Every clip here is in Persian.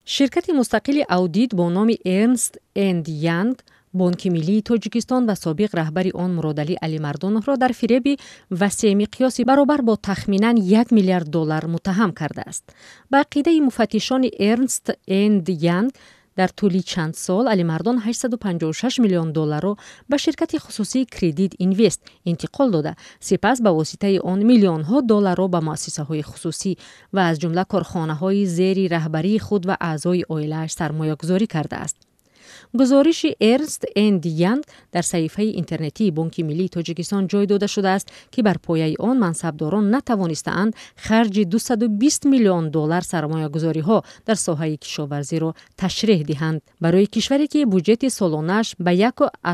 شرکت مستقل اودیت با نام ارنست اند یانگ بانک ملی تاجیکستان و سابق رهبر آن مرادعلی علیمردانov را در فریب وسیع مقیاسی برابر با تخمیناً 1 میلیارد دلار متهم کرده است. به عقیده مفتشان ارنست اند یانگ در طول چند سال علیمردان 856 میلیون دلار را به شرکت خصوصی کردیت اینوست انتقال داده، سپس به واسطه آن میلیون ها دلار را به مؤسسه های خصوصی و از جمله کارخانه های زیر رهبری خود و اعضای عائله‌اش سرمایه گذاری کرده است. گزارش ارنست اند یانگ در صفحه اینترنتی بانک ملی تاجیکستان جای داده شده است که بر پایه آن منصبداران نتوانستند خرج 220 میلیون دلار سرمایه گذاری ها در ساحه کشاورزی را تشریح دهند. برای کشوری که بودجت سالانش به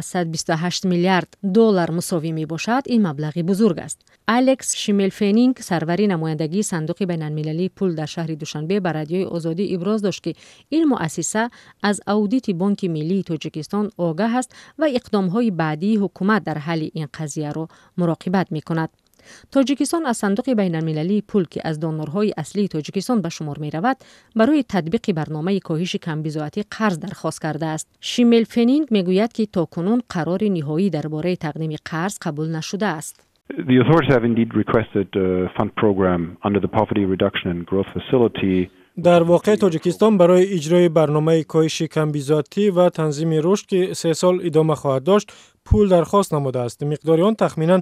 1.28 میلیارد دلار مساوی می باشد، این مبلغ بزرگ است. الکس شیملفنینگ سرور نمایندگی صندوق بین‌المللی پول در شهر دوشنبه بر رادیوی آزادی ابراز داشت که این مؤسسه از اودیت بانک ملی تاجیکستان آگاه است و اقدام‌های بعدی حکومت در حل این قضیه را مراقبت می‌کند. تاجیکستان از صندوق بین‌المللی پول که از دانورهای اصلی تاجیکستان به شمار می‌رود، برای تطبیق برنامه کاهش کمبزاعتی قرض درخواست کرده است. شیملفنینگ میگوید که تاکنون قرار نهایی درباره تقدیم قرض قبول نشده است. The authorities have indeed requested a fund program under the Poverty Reduction and Growth Facility. در واقع تاجیکستان برای اجرای برنامه کاهش کمبزاعتی و تنظیم رشد که 3 سال ادامه خواهد داشت پول درخواست نموده است. مقدار آن تخمیناً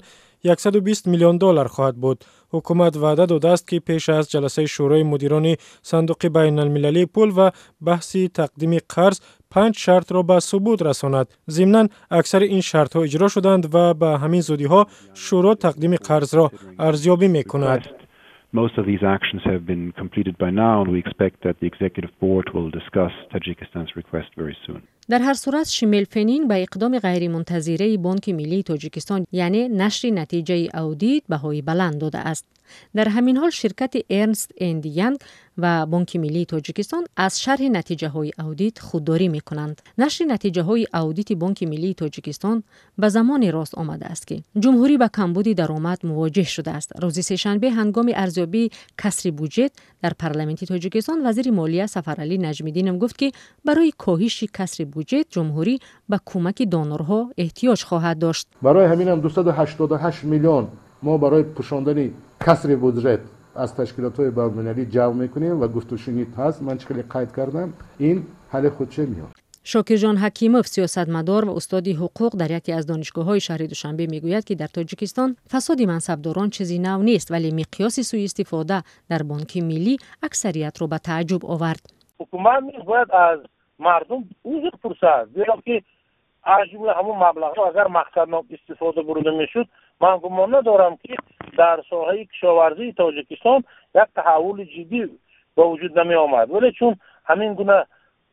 120 میلیون دلار خواهد بود. حکومت وعده داده است که پیش از جلسه شورای مدیران صندوق بین المللی پول و بحث تقدیم قرض 5 شرط را به ثبوت رساند. ضمناً اکثر این شرط ها اجرا شدند و به همین زودی ها شورا تقدیم قرض را ارزیابی می کند. Most of these actions have been completed by now, and we expect that the executive board will discuss Tajikistan's request very soon. در هر صورت شیملفنینگ به اقدام غیرمنتظره بانک ملی تاجیکستان یعنی نشر نتیجه اودیت بهای بلند داده است. در همین حال شرکت ارنست اند یانگ و بانک ملی تاجیکستان از شرح نتیجه های اودیت خودداری می کنند. نشر نتیجه های اودیت بانک ملی تاجیکستان به زمان راست آمده است که جمهوری با کمبود درآمد مواجه شده است. روز سه‌شنبه هنگام ارزیابی کسری بودجت در پارلمان تاجیکستان وزیر مالیه سفرعلی نجمیدینم گفت که برای کاهش کسری بودجت جمهوری به کمک دانورها احتیاج خواهد داشت. برای همین هم 288 میلیون ما برای پوشاندن کسر بودجت از تشکیلات‌های بین‌المللی جمع می‌کنیم و گفت و شنید هست. من چقدر قید کردم این حل خودشه میاد. شاکرجان حکیموف سیاستمدار و استاد حقوق در یکی از دانشگاه‌های شهر دوشنبه میگوید که در تاجیکستان فساد منصبداران چیزی نو نیست، ولی مقیاس سوء استفاده در بانک ملی اکثریت را به تعجب آورد. حکومت باید از مردم عذر بپرسد، زیرا که از جمله همون مبلغ‌ها اگر مقصدناک استفاده برده میشد، من گمان ندارم که در ساحه کشاورزی تاجیکستان یک تحول جدی به وجود نمی آمد. ولی چون همین گونه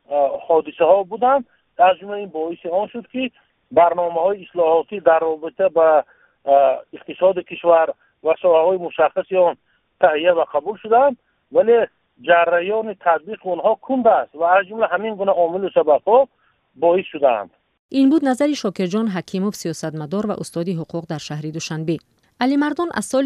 حادثه ها بودند، از جمله این باعث آن شد که برنامه‌های اصلاحاتی در رابطه با اقتصاد کشور و ساحه‌های مشخصی آن تهیه و قبول شدند، ولی جریان تطبیق آنها کند است و از جمله همین گونه عامل و سبب‌ها باعث شدند. این بود نظر شاکرجان حکیموف سیاستمدار و استاد حقوق در شهر دوشنبه. علیمردان از سال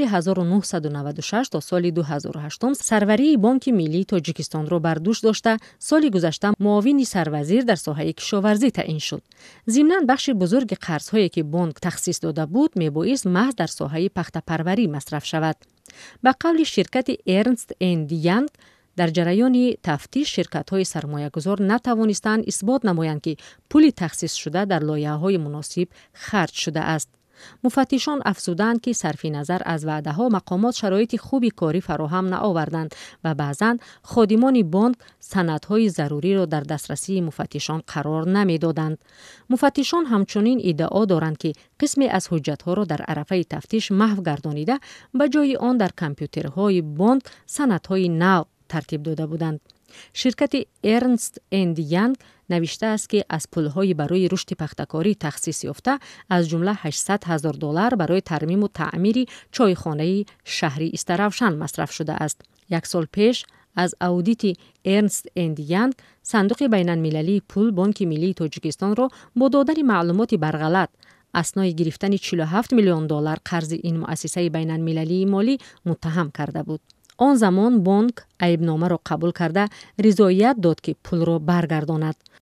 1996 تا سال 2008 سروری بانک ملی تاجیکستان را بر دوش داشته، سال گذشته معاون سروزیر در ساحه کشاورزی تعیین شد. ضمناً بخش بزرگ قرض‌هایی که بانک تخصیص داده بود میبایست محض در ساحه پخت پروری مصرف شود. به قول شرکت ارنست اند یانگ، در جریان تفتیش شرکت‌های سرمایه‌گذار نتوانستند اثبات نمایند که پول تخصیص شده در لایحه‌های مناسب خرج شده است. مفتشان افزودند که صرف نظر از وعده‌ها مقامات شرایط خوبی کاری فراهم نآوردند و بعضاً خادمان بانک سندهای ضروری را در دسترسی مفتشان قرار نمی‌دادند. مفتشان همچنین ادعا دارند که قسمی از حجت‌ها را در عرصه تفتیش محو گردانیده، به جای آن در کامپیوترهای بانک سندهای نو ترتیب داده بودند. شرکت ارنست اند یانگ نوشته است که از پول‌های برای رشد پختکاری تخصیص یافته از جمله 800,000 دلار برای ترمیم و تعمیر چایخانه شهری استروشن مصرف شده است. 1 سال پیش از اودیت ارنست اند یانگ، صندوق بین‌المللی پول بانک ملی تاجیکستان را با دادن معلوماتی برغلط اسنای گرفتن 47 میلیون دلار قرض این مؤسسه بین‌المللی مالی متهم کرده بود. آن زمان بانک عیبنامه را قبول کرده رضایت داد که پول را برگرداند.